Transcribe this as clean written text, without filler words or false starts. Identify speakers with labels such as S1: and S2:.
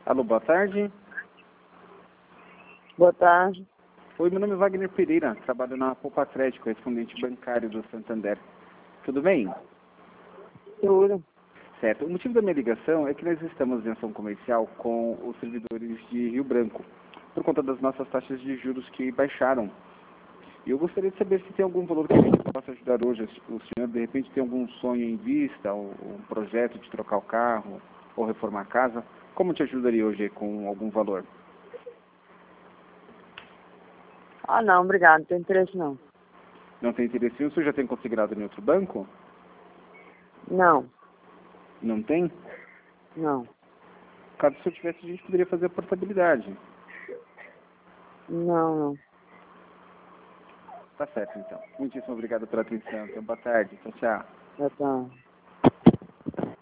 S1: Alô, boa tarde.
S2: Boa tarde.
S1: Oi, meu nome é Wagner Pereira, trabalho na Poupa Crédito, correspondente bancário do Santander. Tudo bem?
S2: Tudo.
S1: Certo. O motivo da minha ligação é que nós estamos em ação comercial com os servidores de Rio Branco, por conta das nossas taxas de juros que baixaram. E eu gostaria de saber se tem algum valor que a gente possa ajudar hoje. O senhor, de repente, tem algum sonho em vista, ou um projeto de trocar o carro, ou reformar a casa? Como te ajudaria hoje com algum valor?
S2: Ah, não, obrigado. Não tem interesse, não.
S1: Não tem interesse? O senhor já tem considerado em outro banco?
S2: Não,
S1: Não tem?
S2: não.
S1: Caso o senhor tivesse, a gente poderia fazer a portabilidade.
S2: Não, não.
S1: Tá certo, então. Muitíssimo obrigado pela atenção. Então, boa tarde. Tchau, tchau.
S2: Já tá.